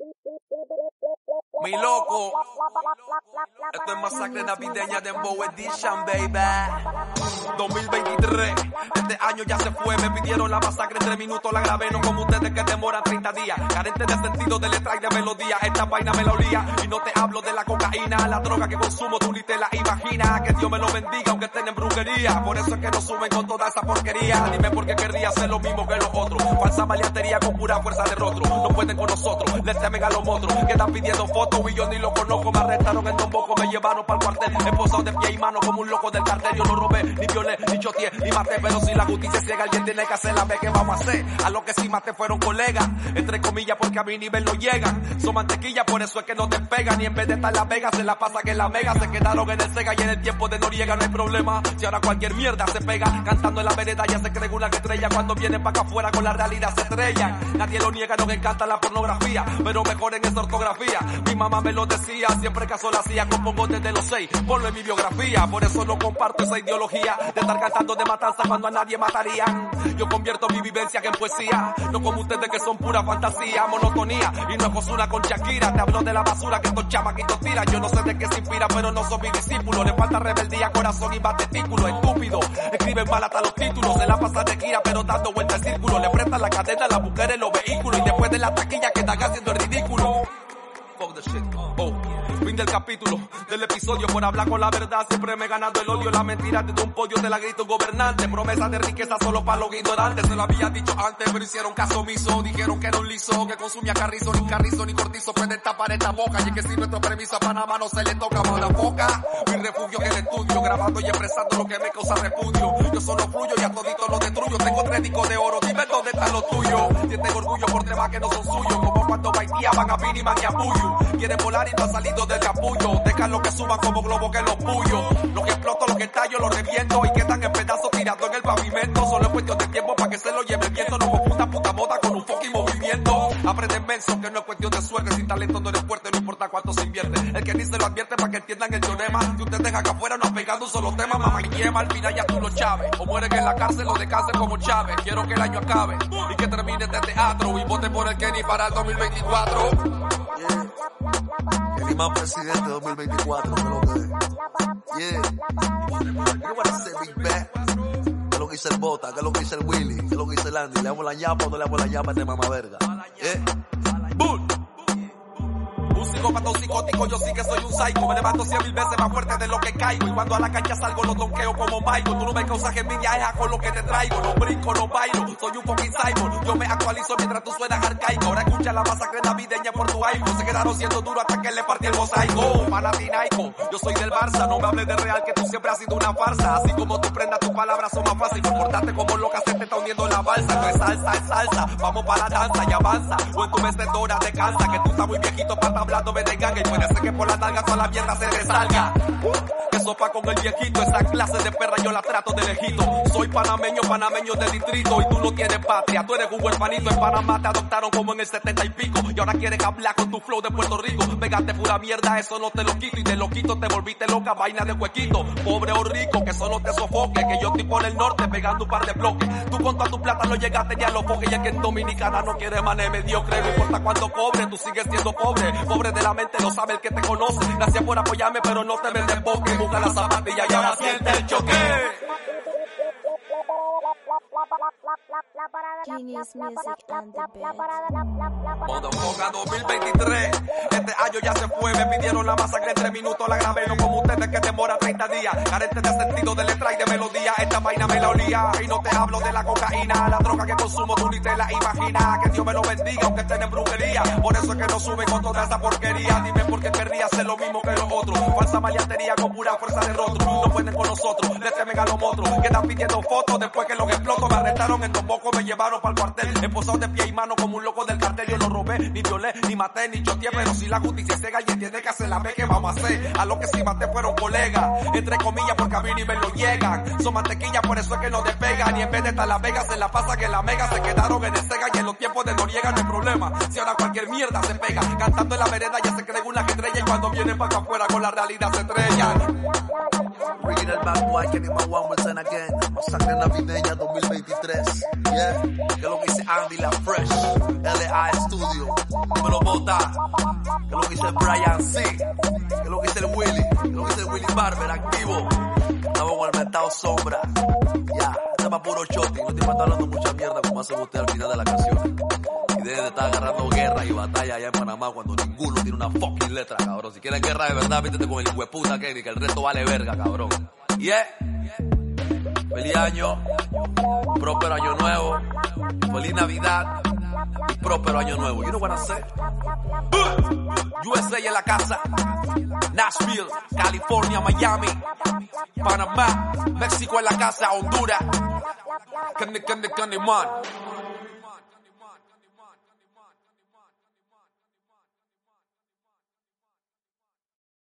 Mi loco, esto es masacre navideña de Dembow Edition, baby. 2023, este año ya se fue, me pidieron la masacre en 3 minutos, la grabé, no como ustedes que demoran 30 días. Carente de sentido de letra y de melodía, esta vaina me la olía. Y no te hablo de la cocaína, la droga que consumo, tú ni te la imaginas. Que Dios me lo bendiga, aunque estén en brujería. Por eso es que no suben con toda esa porquería. Dime por qué querría hacer lo mismo que los otros. Falsa maleantería con pura fuerza de rostro. No pueden con nosotros, les temen a los monstruos. Quedan pidiendo fotos y yo ni lo conozco. Me arrestaron en Don Bosco, me llevaron para el cuartel. Esposado de pie y mano como un loco del cartel. Yo no robé, ni violé, ni choteé, ni maté. Pero si la justicia ciega, alguien tiene que hacer la vez que vamos a hacer. A lo que sí maté fueron colegas, entre comillas, porque a mi nivel no llegan. Son mantequilla, por eso es que no despegan. Y en vez de estar en La Vega, se la pasa que en La Vega se quedaron en el Sega. Y en el tiempo de Noriega no hay problema. Si ahora cualquier mierda se pega, cantando en la vereda ya se cree una estrella. Cuando vienen para acá afuera con la realidad se estrellan. Nadie lo niega, nos encanta la pornografía, pero mejor en esa ortografía. Mi mamá me lo decía, siempre caso la hacía. Compongo desde los 6, ponlo en mi biografía. Por eso no comparto esa ideología de estar cantando de matanza cuando a nadie matarían. Yo convierto mi vivencia en poesía, no como ustedes que son pura fantasía, monotonía. Y no es Ozuna con Shakira, te hablo de la basura que estos chamaquitos tiran. Yo no sé de qué se inspira, pero no soy mi discípulo. Le falta rebeldía, corazón y más testículo. Estúpido, escriben mal hasta los títulos. Se la pasa de gira, pero dando vuelta al círculo. Le prestan la cadena a las mujeres en los vehículos. Y después de la taquilla quedan haciendo el ridículo. Fuck the shit. Oh. Fin del capítulo, del episodio. Por hablar con la verdad siempre me he ganado el odio. La mentira desde un podio te la grita un gobernante. Promesa de riqueza solo para los ignorantes. Se lo había dicho antes pero hicieron caso omiso. Dijeron que era un liso, que consumía carrizo, ni cortizo. Pueden tapar esta boca y es que si nuestro permiso a Panamá no se le toca más la boca. Mi refugio en el estudio, grabando y expresando lo que me causa repudio. Yo solo fluyo y a todito lo destruyo. Tengo 3 discos de oro, dime dónde están los tuyos. Sienten orgullo por temas que no son suyos, como cuando Baitía van a Piniman y a Puyo. Quieren volar y no han salido del capullo. Dejan lo que suban como globo que los puyos. Lo que exploto, lo que tallo, lo reviento. Y quedan en pedazos tirados en el pavimento. Solo es cuestión de tiempo para que se lo lleve el viento. No confundan puta moda con un fucking movimiento. Aprenden menso que no es cuestión de suerte. Sin talento no eres fuerte, no importa cuánto se invierte. El que ni se lo advierte para que entiendan el teorema. Si ustedes acá afuera no han pegado un solo tema, mamá y yema, al final ya tú lo chaves. O mueren en la cárcel o de cáncer como Chávez. Quiero que el año acabe y que termine este teatro. Y voten por el Kenny para el 2024. Yeah. Kenny más presidente 2024, que lo que es. Yeah. You wanna say big bad? ¿Qué es lo que dice el Bota? ¿Qué es lo que dice el Willy? ¿Qué es lo que dice el Andy? ¿Le damos la ñapa o no le damos la ñapa a este mamá verga? Bull. Un psicópata, un psicótico, yo sí que soy un psycho. Me levanto 100.000 veces más fuerte de lo que caigo. Y cuando a la cancha salgo lo donqueo como Michael. Tú no me causas envidia, es con lo que te traigo. No brinco, no bailo, soy un fucking Simon. Yo me actualizo mientras tú suenas arcaico. Ahora escucha la masacre navideña por tu iPhone. Se quedaron siendo duro hasta que le partí el mosaico. Panatinaico, yo soy del Barça. No me hables de Real que tú siempre has sido una farsa. Así como tú prendas tus palabras son más fáciles. Comportarte como loca se te está hundiendo la balsa. No es salsa, es salsa. Vamos para la danza y avanza. O en tu mecedora descansa. Que tú estás muy viejito para estar hablándome de ganga. Y puede ser que por la nalga toda la mierda se te salga. Que sopa con el viejito. Esa clase de perra yo la trato de lejito. Soy panameño, panameño de distrito. Y tú no tienes patria, tú eres un huerfanito. En Panamá te adoptaron como en el 70 y pico. Y ahora quieres hablar con tu flow de Puerto Rico. Pegaste pura mierda, eso no te lo quito. Y de loquito te volviste loca, vaina de huequito. Pobre o rico, que solo te sofoque. Que yo estoy por el norte pegando un par de bloques. Tú con toda tu plata no llegaste ni a los foques. Y es que en Dominicana no quiere mané mediocre. No importa cuánto cobre, tú sigues siendo pobre. Pobre de la mente, lo sabe el que te conoce. Gracias por apoyarme, pero no te vendes poke. Busca la zapatilla y ahora siente el choque. Genius Music and the Band. Modofoca 2023, este año ya se fue. Me pidieron la masacre en 3 minutos, la grabé. No como ustedes que demora 30 días. Carente de sentido de letra y de melodía. Esta vaina me la olía. Y no te hablo de la cocaína, la droga que consumo tú ni te la imaginas. Que Dios me lo bendiga aunque estén en brujería. Por eso es que no suben con toda esa porquería. Dime por qué querría hacer lo mismo que los otros. Falsa maleantería con pura fuerza de rostro. No pueden con nosotros, les temen a los monstruos. Quedan pidiendo fotos después que los exploto. Me arrestaron en Don Bosco, me llevaron para el cuartel. Esposado de pie y mano como un loco del cartel. Yo no robé, ni violé, ni maté, ni choteé. Pero si la justicia ciega y entiende que hace la vez que vamos a hacer. A lo que sí maté fueron colegas, entre comillas porque a mi nivel no llegan. Son mantequilla, por eso es que no despegan. Y en vez de estar en La Vega se la pasa que en La Mega se quedaron en el Sega. Y en los tiempos de Noriega no hay problema. Si ahora cualquier mierda vuelta se pega. Cantando en la vereda ya se creen una estrella y cuando vienen para acá afuera con la realidad se estrellan. Original Bad Boy, Kenny Man One Wilson again. Masacre navideña 2023. Yeah. Que lo que dice Andy La Fresh. LA Studio. Me lo bota. Que lo que dice Brian C. Que lo que dice el Willy. Que lo que dice el Willy Barber activo. Estamos con el mercado sombra. Ya. Este va puro shopping. No te está hablando mucha mierda como hace usted al final de la canción. Y debe de estar agarrando guerra y batalla allá en Panamá cuando ninguno tiene una fucking letra, cabrón. Si quieres guerra de verdad, métete con el hijueputa Kenny, que el resto vale verga, cabrón. Yeah. Feliz año, próspero año nuevo, feliz Navidad y próspero año nuevo. You know what I say? USA en la casa, Nashville, California, Miami, Panamá, México en la casa, Honduras. Candy, man.